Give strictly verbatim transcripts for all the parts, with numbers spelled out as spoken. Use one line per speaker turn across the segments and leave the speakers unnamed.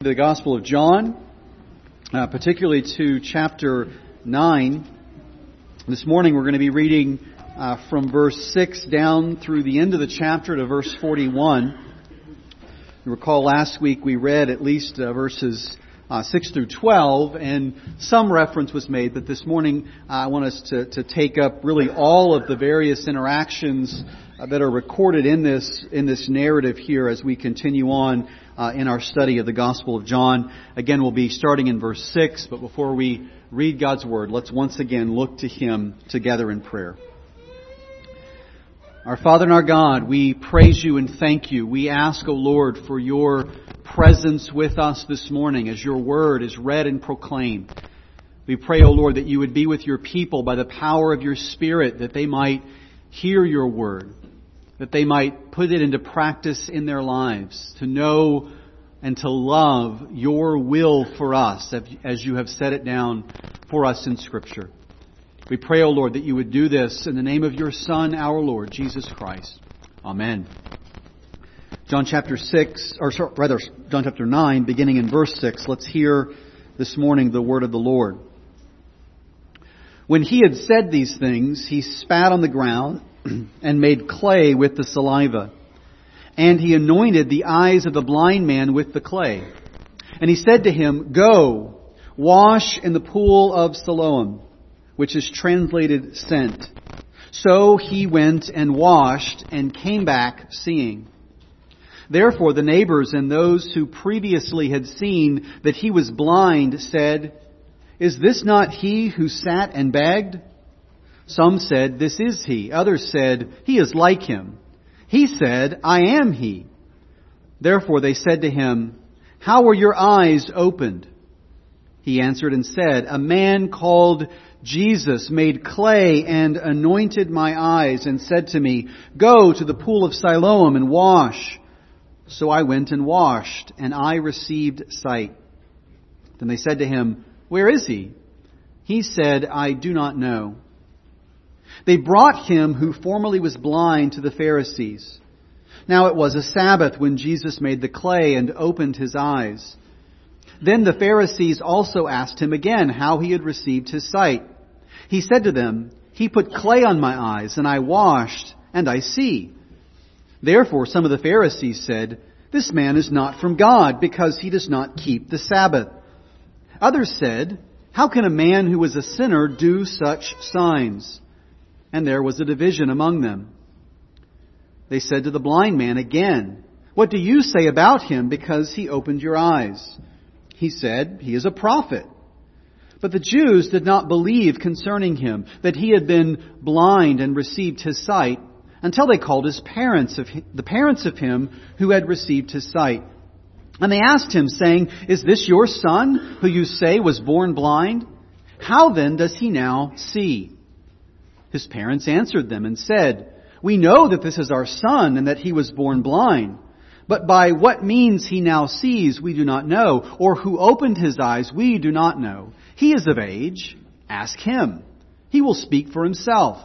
The Gospel of John, uh, particularly to chapter nine. This morning we're going to be reading uh, from verse six down through the end of the chapter to verse forty-one. You recall last week we read at least uh, verses uh, six through twelve, and some reference was made, but this morning uh, I want us to, to take up really all of the various interactions uh, that are recorded in this in this narrative here as we continue on Uh, in our study of the Gospel of John. Again, we'll be starting in verse six, but before we read God's Word, let's once again look to Him together in prayer. Our Father and our God, we praise You and thank You. We ask, O Lord, for Your presence with us this morning as Your Word is read and proclaimed. We pray, O Lord, that You would be with Your people by the power of Your Spirit, that they might hear Your Word, that they might put it into practice in their lives, to know and to love Your will for us, as You have set it down for us in Scripture. We pray, O Lord, that You would do this in the name of Your Son, our Lord, Jesus Christ. Amen. John chapter six, or rather, John chapter nine, beginning in verse six. Let's hear this morning the word of the Lord. When He had said these things, He spat on the ground and made clay with the saliva. And He anointed the eyes of the blind man with the clay. And He said to him, "Go, wash in the pool of Siloam," which is translated sent. So he went and washed and came back seeing. Therefore the neighbors and those who previously had seen that he was blind said, "Is this not he who sat and begged?" Some said, "This is he." Others said, "He is like him." He said, "I am he." Therefore they said to him, "How were your eyes opened?" He answered and said, "A man called Jesus made clay and anointed my eyes and said to me, 'Go to the pool of Siloam and wash.' So I went and washed, and I received sight." Then they said to him, "Where is he?" He said, "I do not know." They brought him who formerly was blind to the Pharisees. Now it was a Sabbath when Jesus made the clay and opened his eyes. Then the Pharisees also asked him again how he had received his sight. He said to them, "He put clay on my eyes, and I washed, and I see." Therefore some of the Pharisees said, "This man is not from God, because he does not keep the Sabbath." Others said, "How can a man who is a sinner do such signs?" And there was a division among them. They said to the blind man again, "What do you say about him because he opened your eyes?" He said, "He is a prophet." But the Jews did not believe concerning him that he had been blind and received his sight until they called his parents of him, the parents of him who had received his sight. And they asked him, saying, "Is this your son, who you say was born blind? How then does he now see?" His parents answered them and said, "We know that this is our son and that he was born blind. But by what means he now sees we do not know, or who opened his eyes we do not know. He is of age. Ask him. He will speak for himself."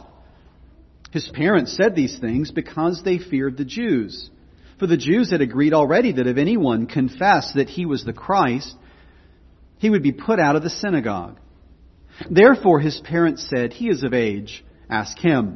His parents said these things because they feared the Jews. For the Jews had agreed already that if anyone confessed that he was the Christ, he would be put out of the synagogue. Therefore his parents said, "He is of age. Ask him."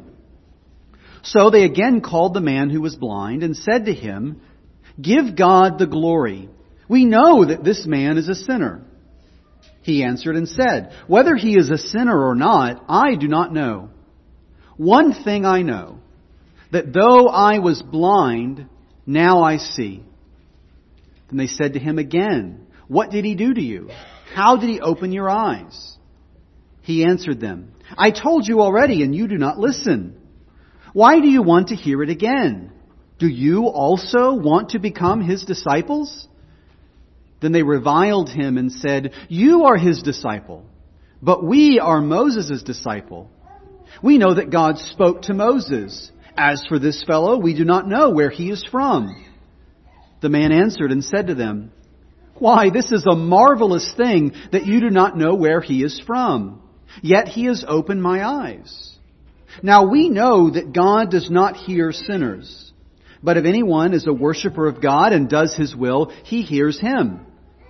So they again called the man who was blind and said to him, "Give God the glory. We know that this man is a sinner." He answered and said, "Whether he is a sinner or not, I do not know. One thing I know, that though I was blind, now I see." Then they said to him again, "What did he do to you? How did he open your eyes?" He answered them, "I told you already, and you do not listen. Why do you want to hear it again? Do you also want to become his disciples?" Then they reviled him and said, "You are his disciple, but we are Moses' disciple. We know that God spoke to Moses. As for this fellow, we do not know where he is from." The man answered and said to them, "Why, this is a marvelous thing that you do not know where he is from. Yet he has opened my eyes. Now we know that God does not hear sinners. But if anyone is a worshiper of God and does His will, He hears him.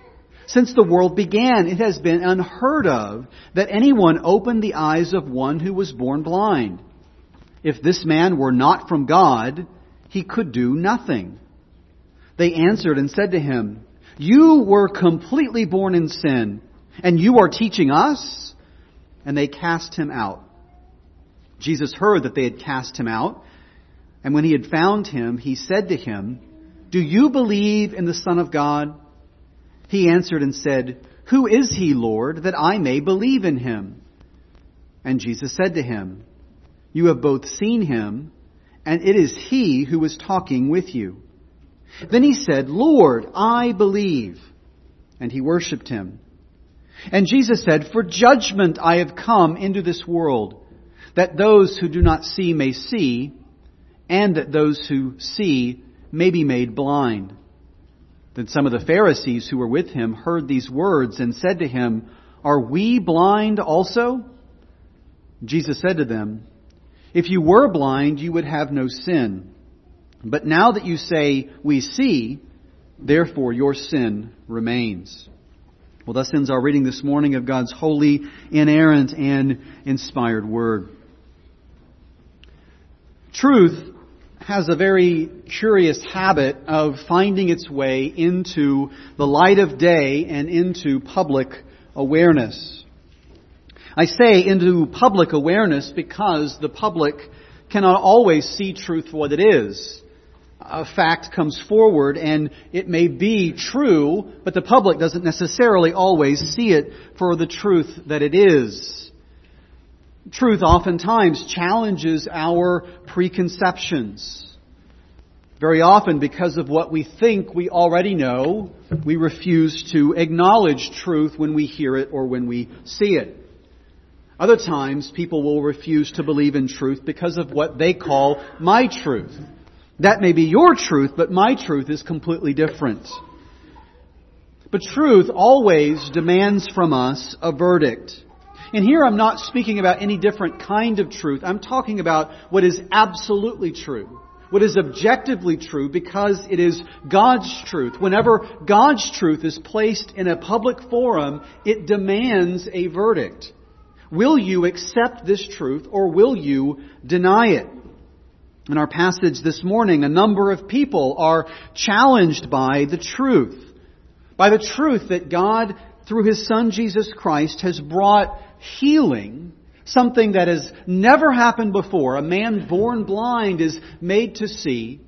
Since the world began, it has been unheard of that anyone opened the eyes of one who was born blind. If this man were not from God, he could do nothing." They answered and said to him, "You were completely born in sin, and you are teaching us?" And they cast him out. Jesus heard that they had cast him out, and when he had found him, he said to him, "Do you believe in the Son of God?" He answered and said, "Who is he, Lord, that I may believe in him?" And Jesus said to him, "You have both seen him, and it is he who is talking with you." Then he said, "Lord, I believe." And he worshipped him. And Jesus said, "For judgment I have come into this world, that those who do not see may see, and that those who see may be made blind." Then some of the Pharisees who were with him heard these words and said to him, "Are we blind also?" Jesus said to them, "If you were blind, you would have no sin. But now that you say, 'We see,' therefore your sin remains." Well, thus ends our reading this morning of God's holy, inerrant, and inspired Word. Truth has a very curious habit of finding its way into the light of day and into public awareness. I say into public awareness because the public cannot always see truth for what it is. A fact comes forward and it may be true, but the public doesn't necessarily always see it for the truth that it is. Truth oftentimes challenges our preconceptions. Very often, because of what we think we already know, we refuse to acknowledge truth when we hear it or when we see it. Other times, people will refuse to believe in truth because of what they call my truth. That may be your truth, but my truth is completely different. But truth always demands from us a verdict. And here I'm not speaking about any different kind of truth. I'm talking about what is absolutely true. What is objectively true because it is God's truth. Whenever God's truth is placed in a public forum, it demands a verdict. Will you accept this truth or will you deny it? In our passage this morning, a number of people are challenged by the truth. By the truth that God, through His Son Jesus Christ, has brought healing, something that has never happened before. A man born blind is made to see.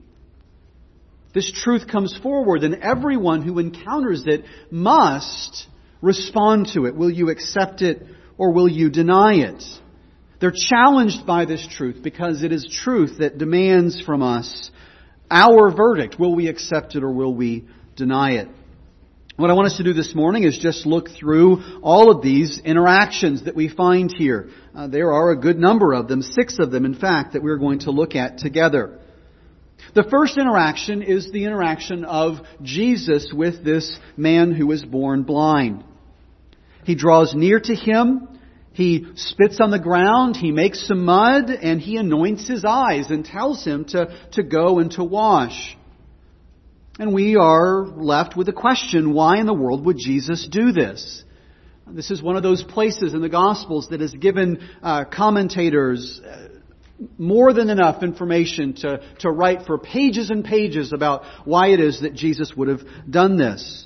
This truth comes forward, and everyone who encounters it must respond to it. Will you accept it or will you deny it? They're challenged by this truth because it is truth that demands from us our verdict. Will we accept it or will we deny it? What I want us to do this morning is just look through all of these interactions that we find here. Uh, there are a good number of them, six of them in fact, that we're going to look at together. The first interaction is the interaction of Jesus with this man who was born blind. He draws near to him. He spits on the ground, he makes some mud, and he anoints his eyes and tells him to, to go and to wash. And we are left with the question, why in the world would Jesus do this? This is one of those places in the Gospels that has given uh, commentators uh, more than enough information to, to write for pages and pages about why it is that Jesus would have done this.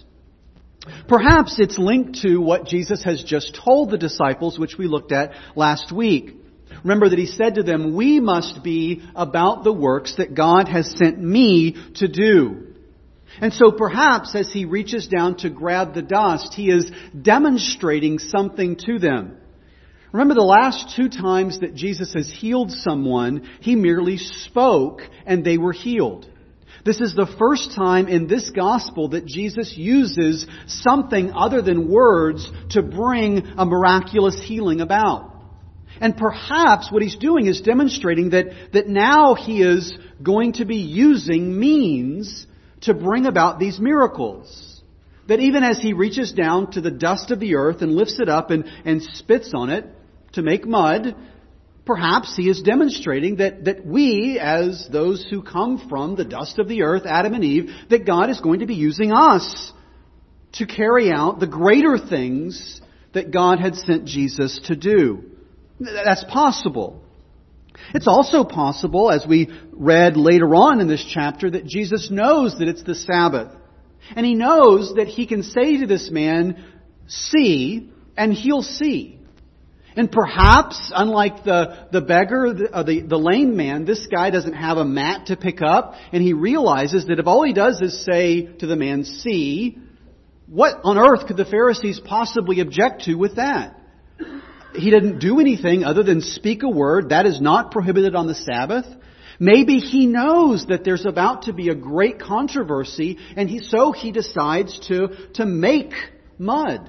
Perhaps it's linked to what Jesus has just told the disciples, which we looked at last week. Remember that He said to them, we must be about the works that God has sent me to do. And so perhaps as He reaches down to grab the dust, He is demonstrating something to them. Remember the last two times that Jesus has healed someone, He merely spoke and they were healed. This is the first time in this gospel that Jesus uses something other than words to bring a miraculous healing about. And perhaps what He's doing is demonstrating that, that now He is going to be using means to bring about these miracles. That even as He reaches down to the dust of the earth and lifts it up and, and spits on it to make mud, perhaps He is demonstrating that, that we, as those who come from the dust of the earth, Adam and Eve, that God is going to be using us to carry out the greater things that God had sent Jesus to do. That's possible. It's also possible, as we read later on in this chapter, that Jesus knows that it's the Sabbath. And He knows that He can say to this man, see, and he'll see. And perhaps, unlike the, the beggar, the, uh, the, the lame man, this guy doesn't have a mat to pick up, and he realizes that if all he does is say to the man, see, what on earth could the Pharisees possibly object to with that? He didn't do anything other than speak a word. That is not prohibited on the Sabbath. Maybe he knows that there's about to be a great controversy, and he, so he decides to, to make mud.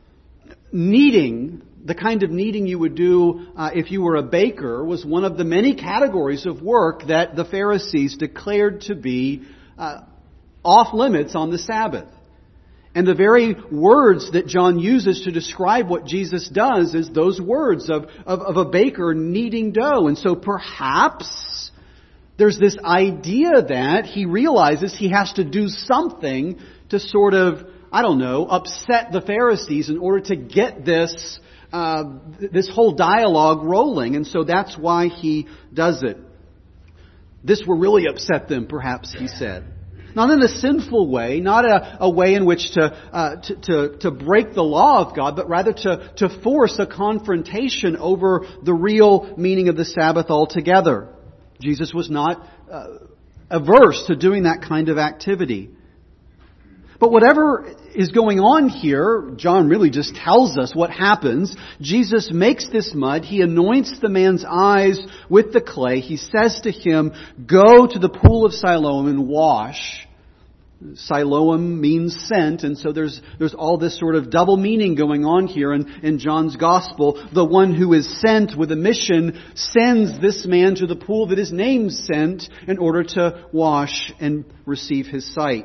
Kneading, the kind of kneading you would do uh, if you were a baker, was one of the many categories of work that the Pharisees declared to be uh, off limits on the Sabbath. And the very words that John uses to describe what Jesus does is those words of, of, of a baker kneading dough. And so perhaps there's this idea that he realizes he has to do something to sort of, I don't know, upset the Pharisees in order to get this uh, this whole dialogue rolling. And so that's why he does it. This will really upset them, perhaps, he said. Not in a sinful way, not a, a way in which to, uh, to, to, to break the law of God, but rather to, to force a confrontation over the real meaning of the Sabbath altogether. Jesus was not uh, averse to doing that kind of activity. But whatever is going on here, John really just tells us what happens. Jesus makes this mud. He anoints the man's eyes with the clay. He says to him, go to the pool of Siloam and wash. Siloam means sent, and so there's there's all this sort of double meaning going on here in, in John's Gospel. The one who is sent with a mission sends this man to the pool that is named Sent in order to wash and receive his sight.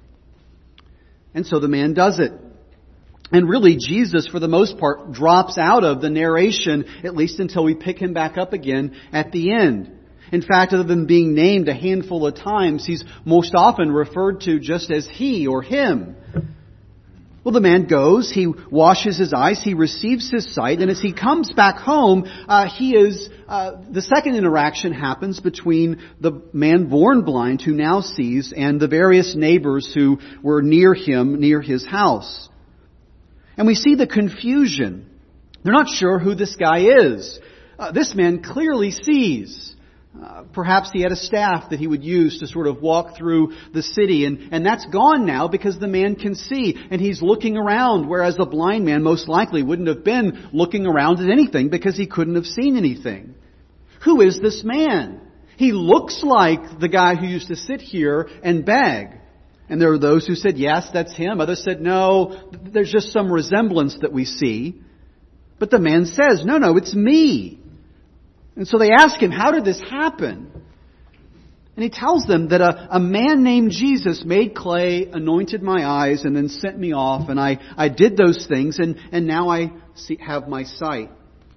And so the man does it. And really, Jesus, for the most part, drops out of the narration, at least until we pick him back up again at the end. In fact, other than being named a handful of times, he's most often referred to just as he or him. Well, the man goes, he washes his eyes, he receives his sight, and as he comes back home, uh, he is, uh, the second interaction happens between the man born blind who now sees and the various neighbors who were near him, near his house. And we see the confusion. They're not sure who this guy is. Uh, this man clearly sees. Uh, perhaps he had a staff that he would use to sort of walk through the city, and, and that's gone now because the man can see, and he's looking around, whereas the blind man most likely wouldn't have been looking around at anything because he couldn't have seen anything. Who is this man? He looks like the guy who used to sit here and beg. And there are those who said, yes, that's him. Others said, no, there's just some resemblance that we see. But the man says, no, no, it's me. And so they ask him, how did this happen? And he tells them that a, a man named Jesus made clay, anointed my eyes, and then sent me off. And I, I did those things, and, and now I see, have my sight.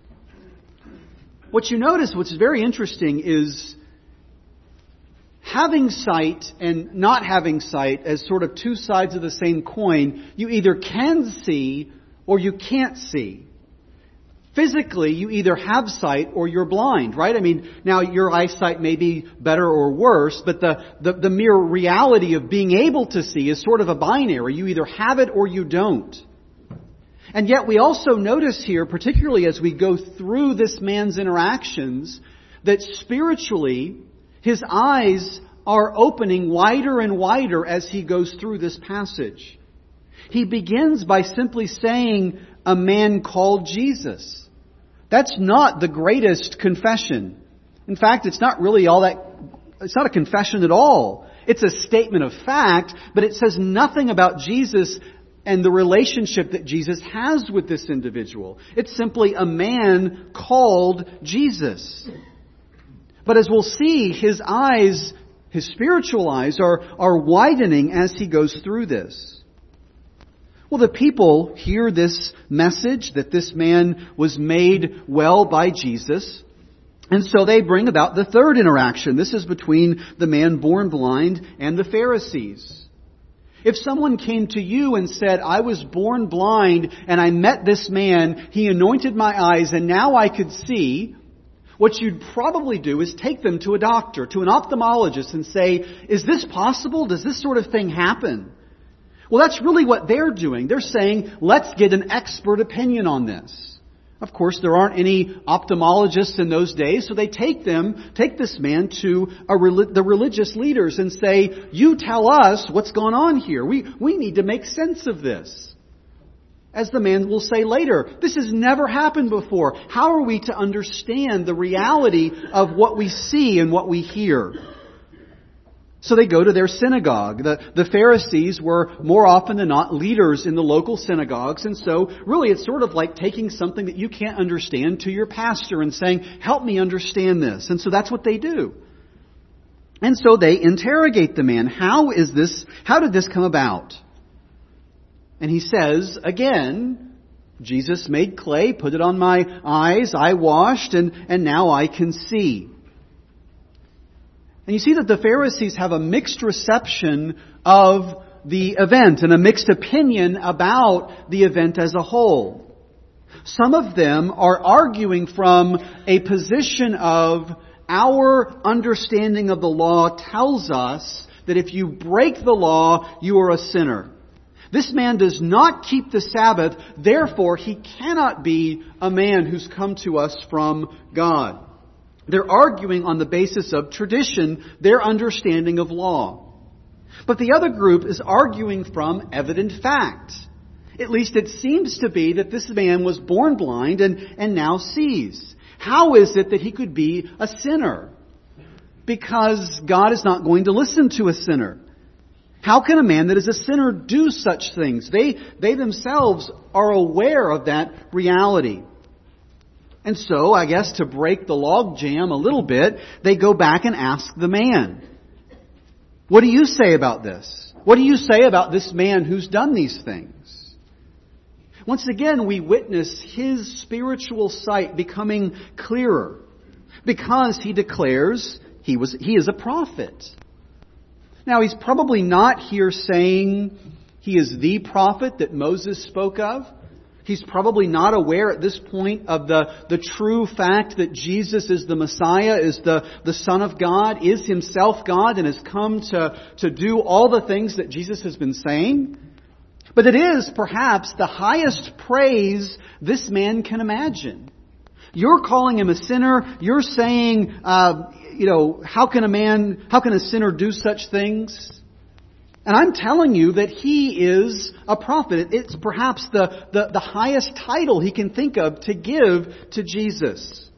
What you notice, what's very interesting, is having sight and not having sight as sort of two sides of the same coin. You either can see or you can't see. Physically, you either have sight or you're blind, right? I mean, now your eyesight may be better or worse, but the, the, the mere reality of being able to see is sort of a binary. You either have it or you don't. And yet we also notice here, particularly as we go through this man's interactions, that spiritually, his eyes are opening wider and wider as he goes through this passage. He begins by simply saying, a man called Jesus. That's not the greatest confession. In fact, it's not really all that, it's not a confession at all. It's a statement of fact, but it says nothing about Jesus and the relationship that Jesus has with this individual. It's simply a man called Jesus. But as we'll see, his eyes, his spiritual eyes are, are widening as he goes through this. Well, the people hear this message that this man was made well by Jesus. And so they bring about the third interaction. This is between the man born blind and the Pharisees. If someone came to you and said, I was born blind and I met this man, he anointed my eyes and now I could see, what you'd probably do is take them to a doctor, to an ophthalmologist and say, is this possible? Does this sort of thing happen? Well, that's really what they're doing. They're saying, let's get an expert opinion on this. Of course, there aren't any ophthalmologists in those days, so they take them, take this man to a, the religious leaders and say, you tell us what's going on here. We, we need to make sense of this. As the man will say later, this has never happened before. How are we to understand the reality of what we see and what we hear? So they go to their synagogue. The, the Pharisees were more often than not leaders in the local synagogues. And so really it's sort of like taking something that you can't understand to your pastor and saying, help me understand this. And so that's what they do. And so they interrogate the man. How is this, how did this come about? And he says, again, Jesus made clay, put it on my eyes, I washed, and, and now I can see. And you see that the Pharisees have a mixed reception of the event and a mixed opinion about the event as a whole. Some of them are arguing from a position of our understanding of the law tells us that if you break the law, you are a sinner. This man does not keep the Sabbath, therefore he cannot be a man who's come to us from God. They're arguing on the basis of tradition, their understanding of law. But the other group is arguing from evident fact. At least it seems to be that this man was born blind and, and now sees. How is it that he could be a sinner? Because God is not going to listen to a sinner. How can a man that is a sinner do such things? They, they themselves are aware of that reality. And so, I guess to break the log jam a little bit, they go back and ask the man, what do you say about this? What do you say about this man who's done these things? Once again, we witness his spiritual sight becoming clearer because he declares he was he is a prophet. Now, he's probably not here saying he is the prophet that Moses spoke of. He's probably not aware at this point of the, the true fact that Jesus is the Messiah, is the, the Son of God, is himself God, and has come to, to do all the things that Jesus has been saying. But it is perhaps the highest praise this man can imagine. You're calling him a sinner. You're saying, uh, you know, how can a man, how can a sinner do such things? And I'm telling you that he is a prophet. It's perhaps the, the, the highest title he can think of to give to Jesus.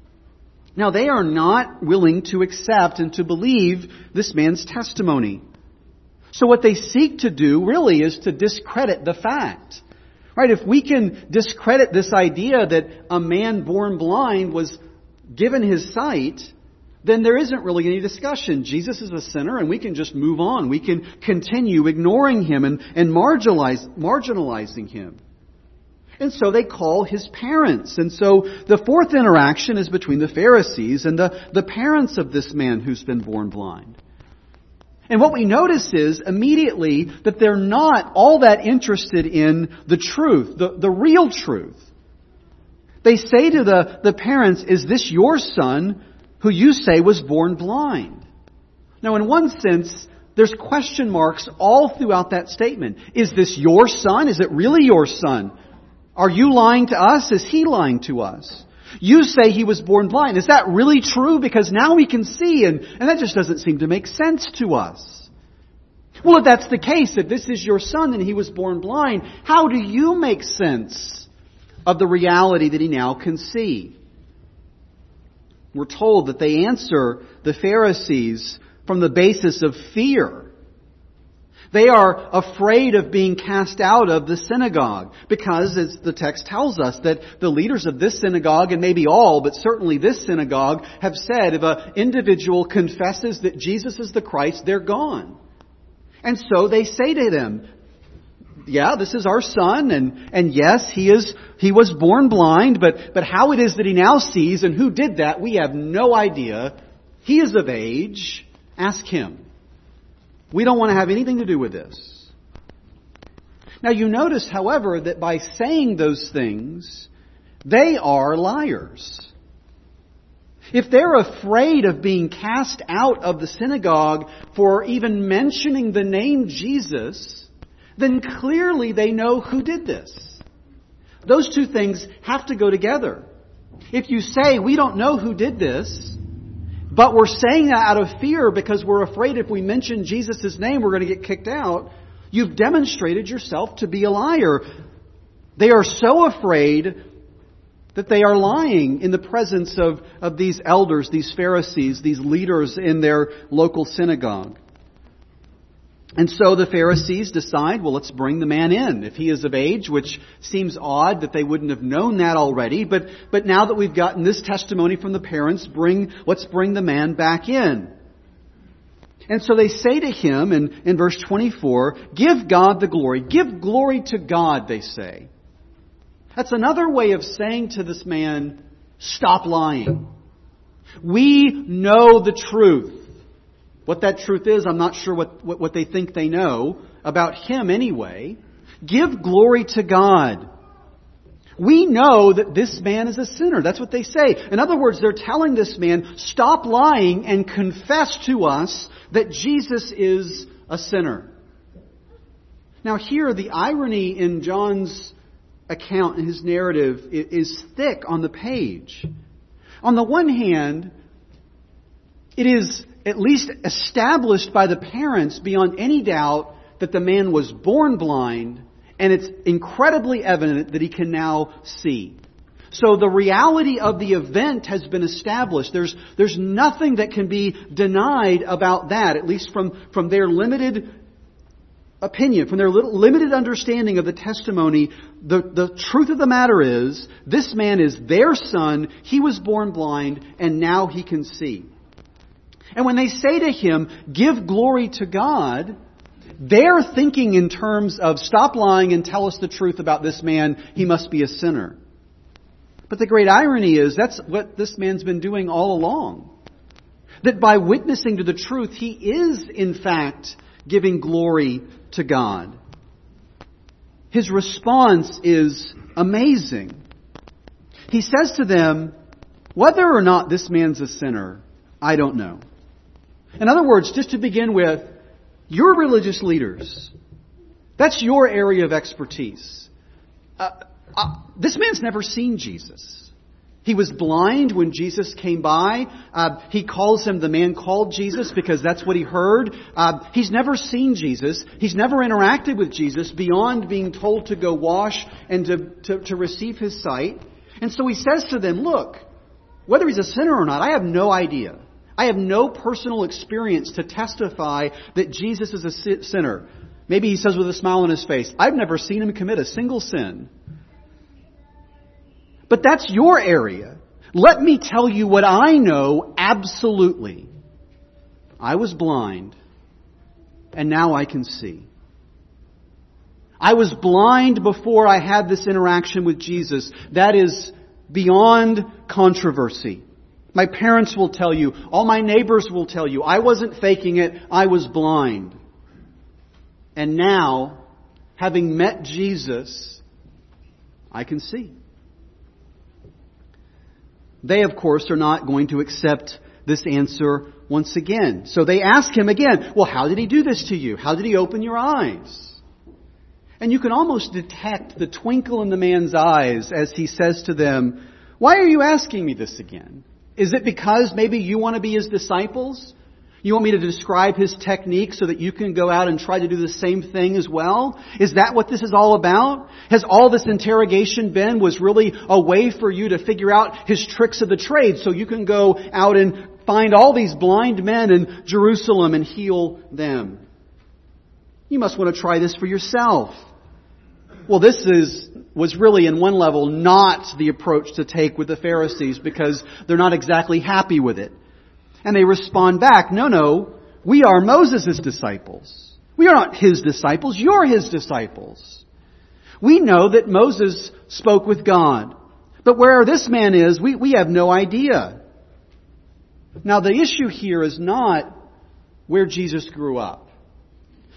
Now, they are not willing to accept and to believe this man's testimony. So what they seek to do really is to discredit the fact. Right? If we can discredit this idea that a man born blind was given his sight, then there isn't really any discussion. Jesus is a sinner and we can just move on. We can continue ignoring him and, and marginalize, marginalizing him. And so they call his parents. And so the fourth interaction is between the Pharisees and the, the parents of this man who's been born blind. And what we notice is immediately that they're not all that interested in the truth, the, the real truth. They say to the, the parents, is this your son who you say was born blind? Now, in one sense, there's question marks all throughout that statement. Is this your son? Is it really your son? Are you lying to us? Is he lying to us? You say he was born blind. Is that really true? Because now we can see, and, and that just doesn't seem to make sense to us. Well, if that's the case, if this is your son and he was born blind, how do you make sense of the reality that he now can see? We're told that they answer the Pharisees from the basis of fear. They are afraid of being cast out of the synagogue because, as the text tells us, that the leaders of this synagogue, and maybe all, but certainly this synagogue, have said if an individual confesses that Jesus is the Christ, they're gone. And so they say to them, yeah, this is our son, and, and yes, he is he was born blind, but, but how it is that he now sees and who did that, we have no idea. He is of age. Ask him. We don't want to have anything to do with this. Now you notice, however, that by saying those things, they are liars. If they're afraid of being cast out of the synagogue for even mentioning the name Jesus, then clearly they know who did this. Those two things have to go together. If you say, we don't know who did this, but we're saying that out of fear because we're afraid if we mention Jesus' name we're going to get kicked out, you've demonstrated yourself to be a liar. They are so afraid that they are lying in the presence of, of these elders, these Pharisees, these leaders in their local synagogue. And so the Pharisees decide, well, let's bring the man in. If he is of age, which seems odd that they wouldn't have known that already, but, but now that we've gotten this testimony from the parents, bring, let's bring the man back in. And so they say to him in, in verse twenty-four, give God the glory. Give glory to God, they say. That's another way of saying to this man, stop lying. We know the truth. What that truth is, I'm not sure what, what, what they think they know about him anyway. Give glory to God. We know that this man is a sinner. That's what they say. In other words, they're telling this man, stop lying and confess to us that Jesus is a sinner. Now here, the irony in John's account, in his narrative, is thick on the page. On the one hand, it is at least established by the parents beyond any doubt that the man was born blind, and it's incredibly evident that he can now see. So the reality of the event has been established. There's, there's nothing that can be denied about that, at least from, from their limited opinion, from their little, limited understanding of the testimony. The, the truth of the matter is, this man is their son, he was born blind, and now he can see. And when they say to him, give glory to God, they're thinking in terms of stop lying and tell us the truth about this man, he must be a sinner. But the great irony is that's what this man's been doing all along. That by witnessing to the truth, he is in fact giving glory to God. His response is amazing. He says to them, whether or not this man's a sinner, I don't know. In other words, just to begin with, you're religious leaders. That's your area of expertise. Uh, uh, this man's never seen Jesus. He was blind when Jesus came by. Uh, he calls him the man called Jesus because that's what he heard. Uh, he's never seen Jesus. He's never interacted with Jesus beyond being told to go wash and to, to, to receive his sight. And so he says to them, look, whether he's a sinner or not, I have no idea. I have no personal experience to testify that Jesus is a sinner. Maybe he says with a smile on his face, I've never seen him commit a single sin. But that's your area. Let me tell you what I know absolutely. I was blind, and now I can see. I was blind before I had this interaction with Jesus. That is beyond controversy. My parents will tell you, all my neighbors will tell you, I wasn't faking it, I was blind. And now, having met Jesus, I can see. They, of course, are not going to accept this answer once again. So they ask him again, well, how did he do this to you? How did he open your eyes? And you can almost detect the twinkle in the man's eyes as he says to them, why are you asking me this again? Is it because maybe you want to be his disciples? You want me to describe his technique so that you can go out and try to do the same thing as well? Is that what this is all about? Has all this interrogation been was really a way for you to figure out his tricks of the trade so you can go out and find all these blind men in Jerusalem and heal them? You must want to try this for yourself. Well, this is was really, in one level, not the approach to take with the Pharisees because they're not exactly happy with it. And they respond back, no, no, we are Moses' disciples. We are not his disciples. You're his disciples. We know that Moses spoke with God. But where this man is, we, we have no idea. Now, the issue here is not where Jesus grew up.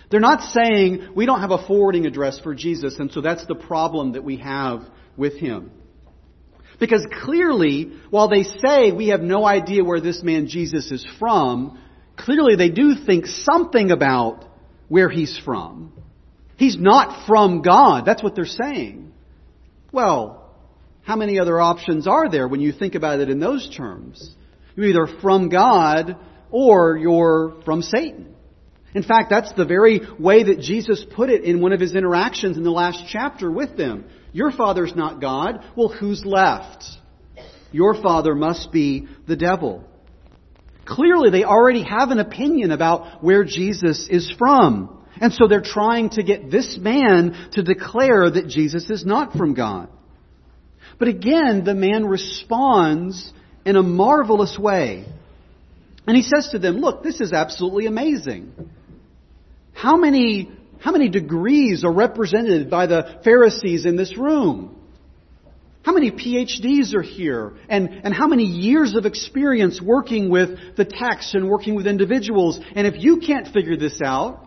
They're not saying we don't have a forwarding address for Jesus, and so that's the problem that we have with Him. Because clearly, while they say we have no idea where this man Jesus is from, clearly they do think something about where He's from. He's not from God. That's what they're saying. Well, how many other options are there when you think about it in those terms? You're either from God or you're from Satan. In fact, that's the very way that Jesus put it in one of His interactions in the last chapter with them. Your father's not God. Well, who's left? Your father must be the devil. Clearly, they already have an opinion about where Jesus is from. And so they're trying to get this man to declare that Jesus is not from God. But again, the man responds in a marvelous way. And he says to them, look, this is absolutely amazing. How many, how many degrees are represented by the Pharisees in this room? How many P H Ds are here? And, and how many years of experience working with the text and working with individuals? And if you can't figure this out,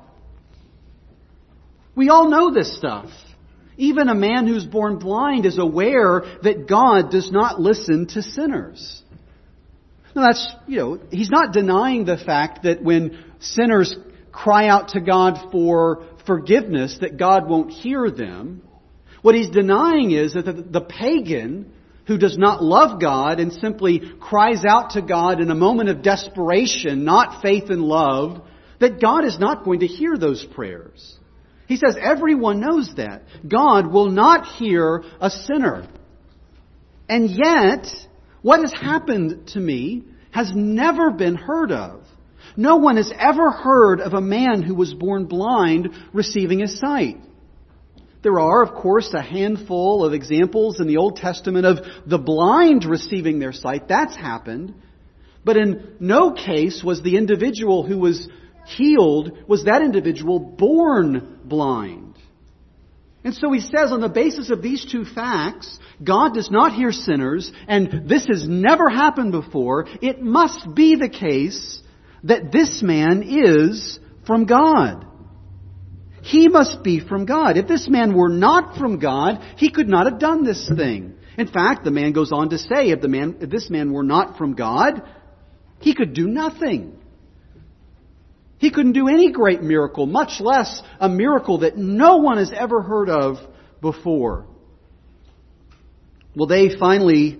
we all know this stuff. Even a man who's born blind is aware that God does not listen to sinners. Now that's, you know, he's not denying the fact that when sinners cry out to God for forgiveness, that God won't hear them. What he's denying is that the, the pagan who does not love God and simply cries out to God in a moment of desperation, not faith and love, that God is not going to hear those prayers. He says everyone knows that. God will not hear a sinner. And yet, what has happened to me has never been heard of. No one has ever heard of a man who was born blind receiving his sight. There are, of course, a handful of examples in the Old Testament of the blind receiving their sight. That's happened. But in no case was the individual who was healed, was that individual born blind. And so he says, on the basis of these two facts, God does not hear sinners, and this has never happened before. It must be the case that this man is from God. He must be from God. If this man were not from God, he could not have done this thing. In fact, the man goes on to say, if the man, if this man were not from God, he could do nothing. He couldn't do any great miracle, much less a miracle that no one has ever heard of before. Well, they finally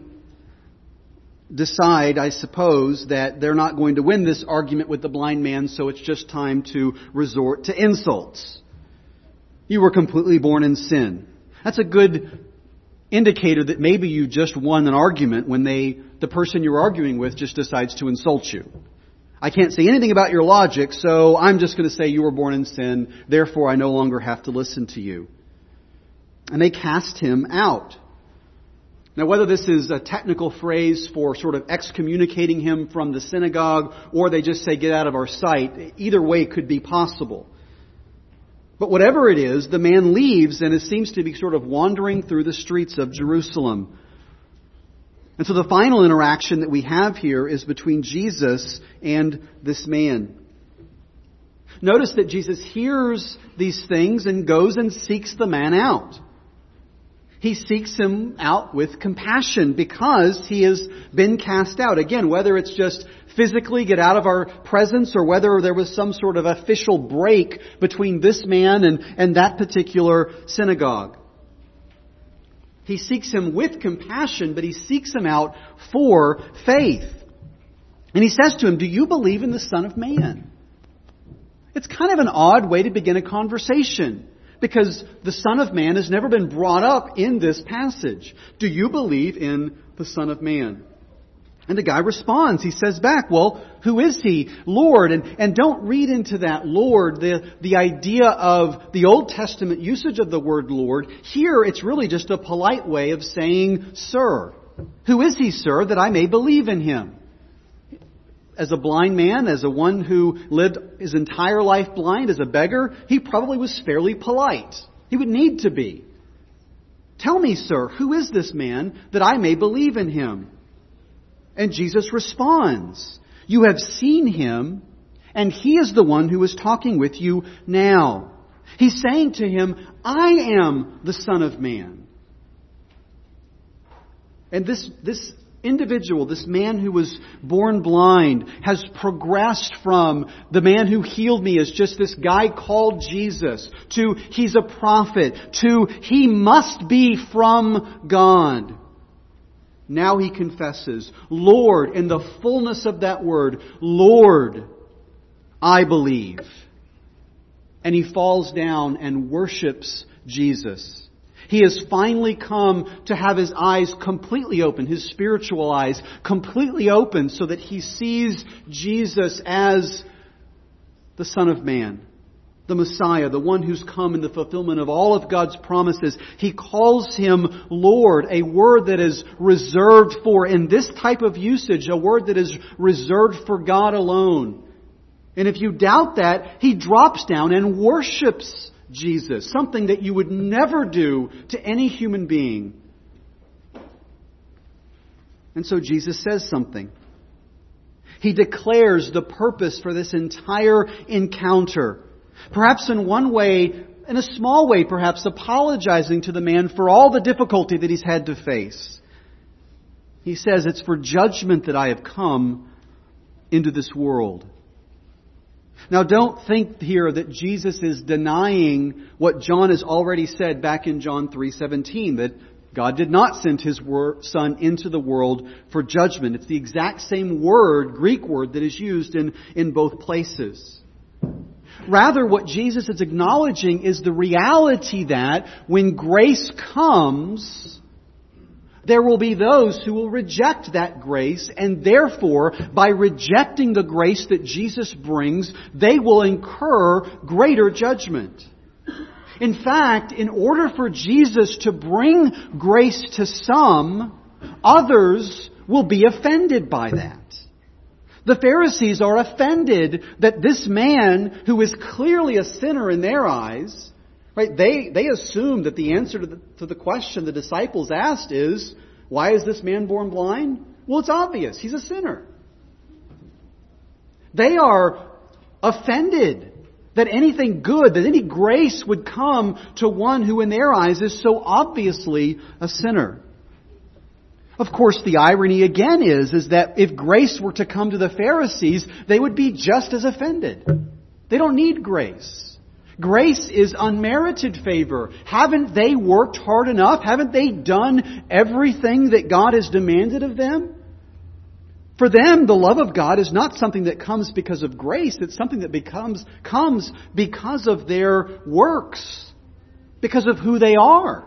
decide, I suppose, that they're not going to win this argument with the blind man, so it's just time to resort to insults. You were completely born in sin. That's a good indicator that maybe you just won an argument when they, the person you're arguing with just decides to insult you. I can't say anything about your logic, so I'm just going to say you were born in sin, therefore I no longer have to listen to you. And they cast him out. Now, whether this is a technical phrase for sort of excommunicating him from the synagogue, or they just say, get out of our sight, either way could be possible. But whatever it is, the man leaves and it seems to be sort of wandering through the streets of Jerusalem. And so the final interaction that we have here is between Jesus and this man. Notice that Jesus hears these things and goes and seeks the man out. He seeks him out with compassion because he has been cast out. Again, whether it's just physically get out of our presence or whether there was some sort of official break between this man and, and that particular synagogue. He seeks him with compassion, but he seeks him out for faith. And he says to him, do you believe in the Son of Man? It's kind of an odd way to begin a conversation, because the Son of Man has never been brought up in this passage. Do you believe in the Son of Man? And the guy responds. He says back, well, who is he? Lord. And, and don't read into that Lord the, the idea of the Old Testament usage of the word Lord. Here it's really just a polite way of saying, Sir. Who is he, sir, that I may believe in him? As a blind man, as a one who lived his entire life blind, as a beggar, he probably was fairly polite. He would need to be. Tell me, sir, who is this man that I may believe in him? And Jesus responds, you have seen him, And He is the one who is talking with you now. He's saying to him, I am the Son of Man. And this, this individual, this man who was born blind, has progressed from the man who healed me as just this guy called Jesus, to he's a prophet, to he must be from God. Now he confesses, Lord, in the fullness of that word, Lord, I believe. And he falls down and worships Jesus. He has finally come to have his eyes completely open, his spiritual eyes completely open, so that he sees Jesus as the Son of Man, the Messiah, the one who's come in the fulfillment of all of God's promises. He calls Him Lord, a word that is reserved for, in this type of usage, a word that is reserved for God alone. And if you doubt that, he drops down and worships Jesus, something that you would never do to any human being. And so Jesus says something. He declares the purpose for this entire encounter. Perhaps in one way, in a small way perhaps, apologizing to the man for all the difficulty that he's had to face. He says, it's for judgment that I have come into this world. Now don't think here that Jesus is denying what John has already said back in John three seventeen, that God did not send His Son into the world for judgment. It's the exact same word, Greek word, that is used in, in both places. Rather, what Jesus is acknowledging is the reality that when grace comes, there will be those who will reject that grace, and therefore, by rejecting the grace that Jesus brings, they will incur greater judgment. In fact, in order for Jesus to bring grace to some, others will be offended by that. The Pharisees are offended that this man, who is clearly a sinner in their eyes, right? They they assume that the answer to the, to the question the disciples asked is, why is this man born blind? Well, it's obvious. He's a sinner. They are offended that anything good, that any grace would come to one who in their eyes is so obviously a sinner. Of course, the irony again is, is that if grace were to come to the Pharisees, they would be just as offended. They don't need grace. Grace is unmerited favor. Haven't they worked hard enough? Haven't they done everything that God has demanded of them? For them, the love of God is not something that comes because of grace. It's something that becomes comes because of their works, because of who they are.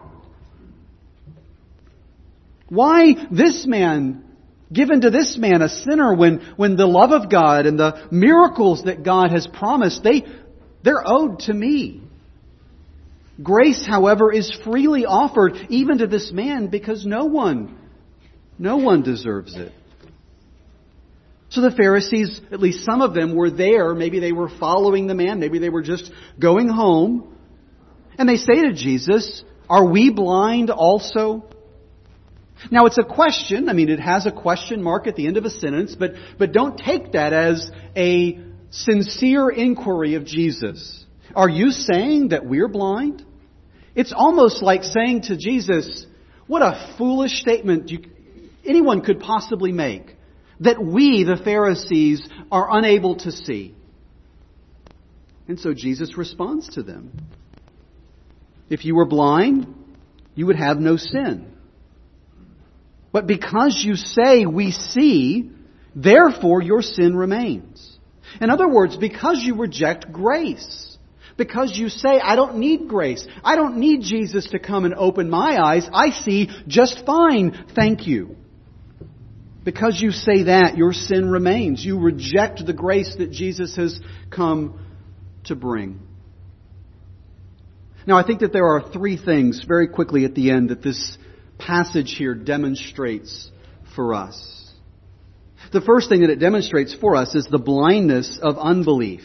Why this man, given to this man, a sinner, when, when the love of God and the miracles that God has promised, they, they're owed to me. Grace, however, is freely offered even to this man because no one, no one deserves it. So the Pharisees, at least some of them, were there. Maybe they were following the man. Maybe they were just going home. And they say to Jesus, "Are we blind also?" Now it's a question. I mean, it has a question mark at the end of a sentence, but, but don't take that as a sincere inquiry of Jesus. Are you saying that we're blind? It's almost like saying to Jesus, what a foolish statement you, anyone could possibly make, that we, the Pharisees, are unable to see. And so Jesus responds to them. If you were blind, you would have no sin. But because you say we see, therefore your sin remains. In other words, because you reject grace, because you say, I don't need grace, I don't need Jesus to come and open my eyes, I see just fine, thank you. Because you say that, your sin remains. You reject the grace that Jesus has come to bring. Now, I think that there are three things, very quickly at the end, that this passage here demonstrates for us. The first thing that it demonstrates for us is the blindness of unbelief.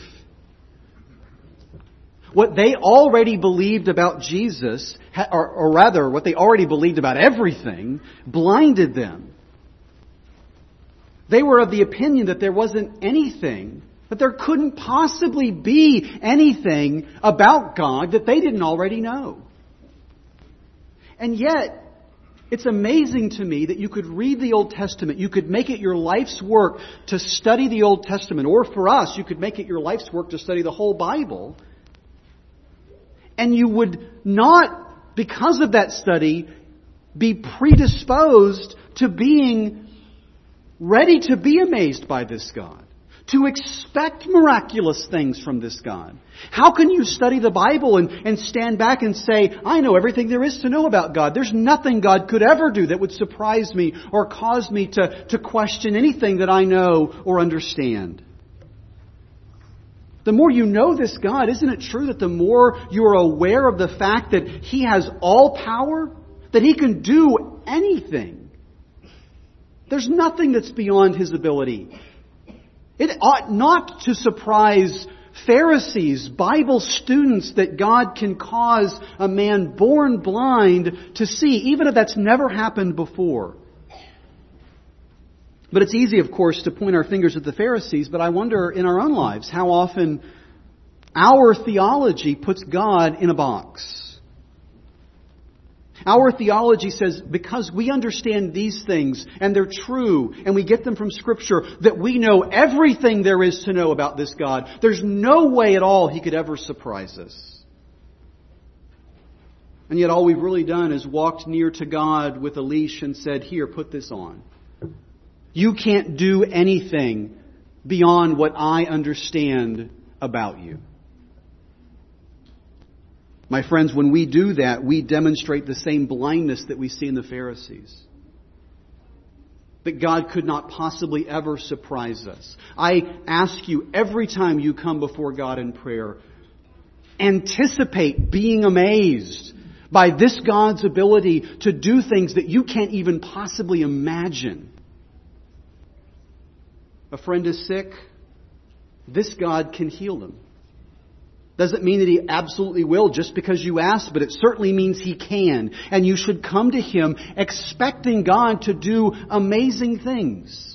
What they already believed about Jesus, or, or rather, what they already believed about everything, blinded them. They were of the opinion that there wasn't anything That there couldn't possibly be anything about God that they didn't already know. And yet, it's amazing to me that you could read the Old Testament, you could make it your life's work to study the Old Testament, or for us, you could make it your life's work to study the whole Bible, and you would not, because of that study, be predisposed to being ready to be amazed by this God, to expect miraculous things from this God. How can you study the Bible and, and stand back and say, I know everything there is to know about God. There's nothing God could ever do that would surprise me or cause me to, to question anything that I know or understand. The more you know this God, isn't it true that the more you are aware of the fact that He has all power, that He can do anything? There's nothing that's beyond His ability. It ought not to surprise Pharisees, Bible students, that God can cause a man born blind to see, even if that's never happened before. But it's easy, of course, to point our fingers at the Pharisees, but I wonder in our own lives how often our theology puts God in a box. Our theology says because we understand these things and they're true and we get them from Scripture, that we know everything there is to know about this God. There's no way at all He could ever surprise us. And yet all we've really done is walked near to God with a leash and said, here, put this on. You can't do anything beyond what I understand about you. My friends, when we do that, we demonstrate the same blindness that we see in the Pharisees. That God could not possibly ever surprise us. I ask you every time you come before God in prayer, anticipate being amazed by this God's ability to do things that you can't even possibly imagine. A friend is sick, this God can heal them. Doesn't mean that He absolutely will just because you ask, but it certainly means He can. And you should come to Him expecting God to do amazing things.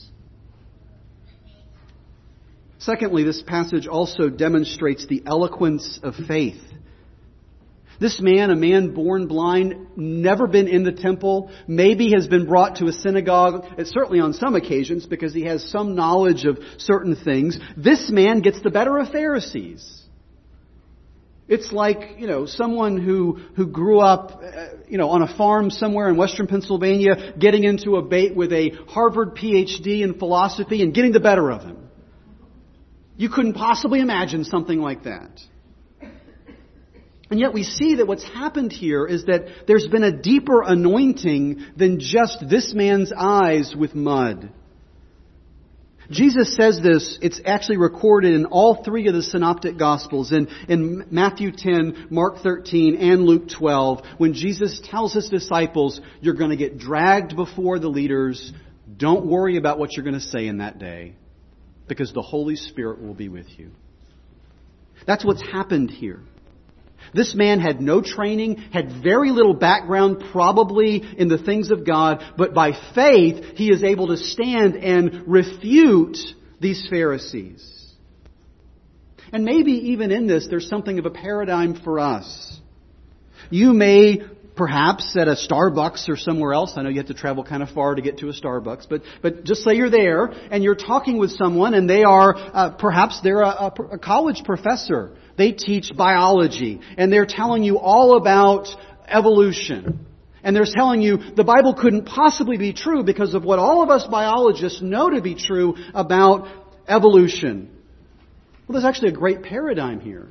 Secondly, this passage also demonstrates the eloquence of faith. This man, a man born blind, never been in the temple, maybe has been brought to a synagogue, certainly on some occasions because he has some knowledge of certain things. This man gets the better of Pharisees. It's like, you know, someone who, who grew up, uh, you know, on a farm somewhere in western Pennsylvania, getting into a debate with a Harvard P H D in philosophy and getting the better of him. You couldn't possibly imagine something like that. And yet we see that what's happened here is that there's been a deeper anointing than just this man's eyes with mud. Jesus says this, it's actually recorded in all three of the synoptic Gospels, in, in Matthew ten, Mark thirteen, and Luke twelve, when Jesus tells His disciples, you're going to get dragged before the leaders. Don't worry about what you're going to say in that day, because the Holy Spirit will be with you. That's what's happened here. This man had no training, had very little background probably in the things of God, but by faith he is able to stand and refute these Pharisees. And maybe even in this there's something of a paradigm for us. You may perhaps at a Starbucks or somewhere else, I know you have to travel kind of far to get to a Starbucks, but but just say you're there and you're talking with someone and they are, uh, perhaps they're a, a college professor. They teach biology and they're telling you all about evolution. And they're telling you the Bible couldn't possibly be true because of what all of us biologists know to be true about evolution. Well, there's actually a great paradigm here.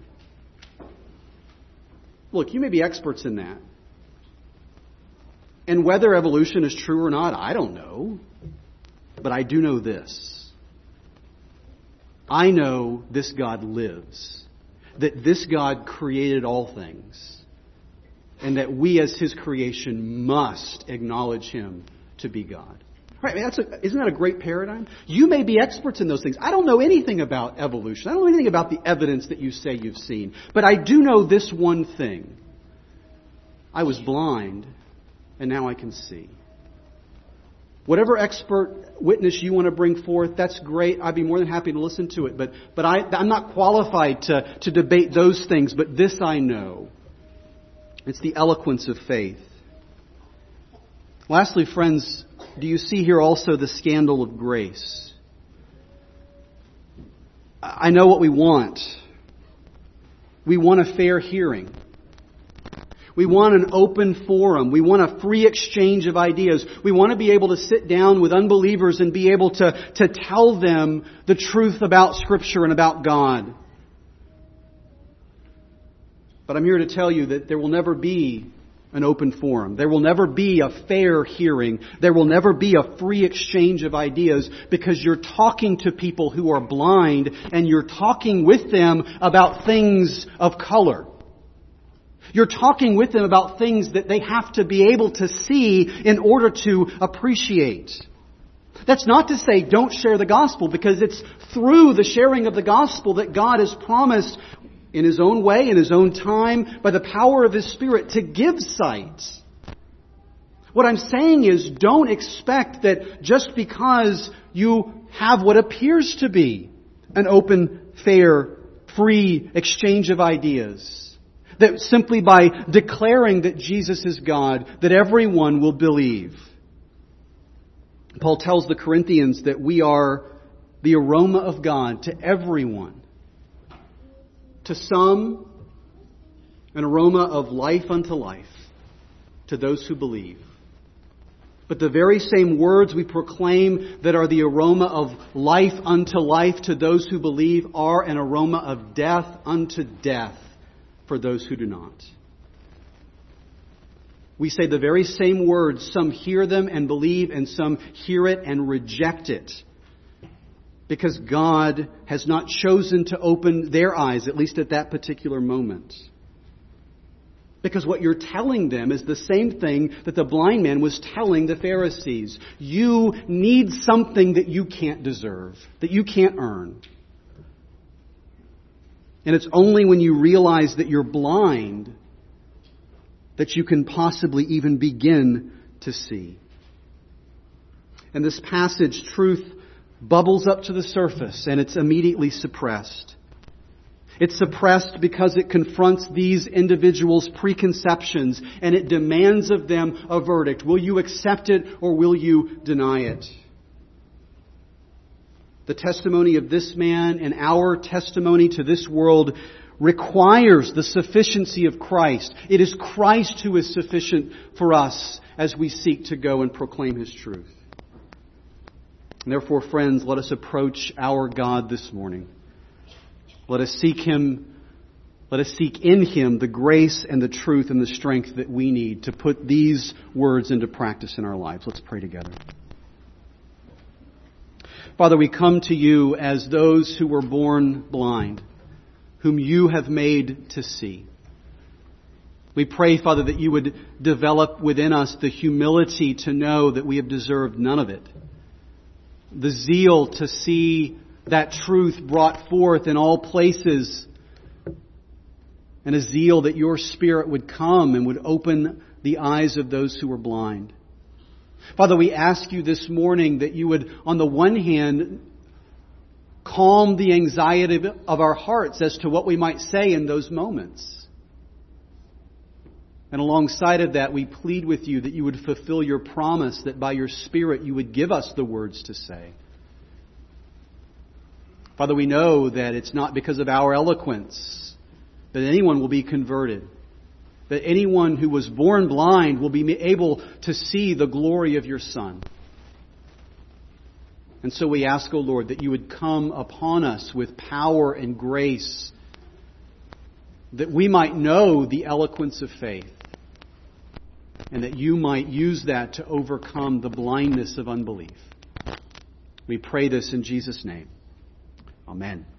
Look, you may be experts in that. And whether evolution is true or not, I don't know. But I do know this. I know this God lives. That this God created all things. And that we as His creation must acknowledge Him to be God. Right? That's a, isn't that a great paradigm? You may be experts in those things. I don't know anything about evolution. I don't know anything about the evidence that you say you've seen. But I do know this one thing. I was blind, and now I can see. Whatever expert witness you want to bring forth, that's great. I'd be more than happy to listen to it. But but I, I'm not qualified to, to debate those things. But this I know. It's the eloquence of faith. Lastly, friends, do you see here also the scandal of grace? I know what we want. We want a fair hearing. We want an open forum. We want a free exchange of ideas. We want to be able to sit down with unbelievers and be able to, to tell them the truth about Scripture and about God. But I'm here to tell you that there will never be an open forum. There will never be a fair hearing. There will never be a free exchange of ideas because you're talking to people who are blind and you're talking with them about things of color. You're talking with them about things that they have to be able to see in order to appreciate. That's not to say don't share the gospel, because it's through the sharing of the gospel that God has promised in His own way, in His own time, by the power of His Spirit, to give sight. What I'm saying is, don't expect that just because you have what appears to be an open, fair, free exchange of ideas, that simply by declaring that Jesus is God, that everyone will believe. Paul tells the Corinthians that we are the aroma of God to everyone. To some, an aroma of life unto life, to those who believe. But the very same words we proclaim that are the aroma of life unto life to those who believe are an aroma of death unto death for those who do not. We say the very same words. Some hear them and believe, and some hear it and reject it. Because God has not chosen to open their eyes, at least at that particular moment. Because what you're telling them is the same thing that the blind man was telling the Pharisees. You need something that you can't deserve, that you can't earn. And it's only when you realize that you're blind that you can possibly even begin to see. In this passage, truth bubbles up to the surface and it's immediately suppressed. It's suppressed because it confronts these individuals' preconceptions and it demands of them a verdict. Will you accept it or will you deny it? The testimony of this man and our testimony to this world requires the sufficiency of Christ. It is Christ who is sufficient for us as we seek to go and proclaim His truth. And therefore, friends, let us approach our God this morning. Let us seek Him, let us seek in Him the grace and the truth and the strength that we need to put these words into practice in our lives. Let's pray together. Father, we come to You as those who were born blind, whom You have made to see. We pray, Father, that You would develop within us the humility to know that we have deserved none of it. The zeal to see that truth brought forth in all places. And a zeal that Your Spirit would come and would open the eyes of those who are blind. Father, we ask You this morning that You would, on the one hand, calm the anxiety of our hearts as to what we might say in those moments. And alongside of that, we plead with You that You would fulfill Your promise that by Your Spirit You would give us the words to say. Father, we know that it's not because of our eloquence that anyone will be converted. That anyone who was born blind will be able to see the glory of Your Son. And so we ask, O Lord, that You would come upon us with power and grace, that we might know the eloquence of faith, and that You might use that to overcome the blindness of unbelief. We pray this in Jesus' name. Amen.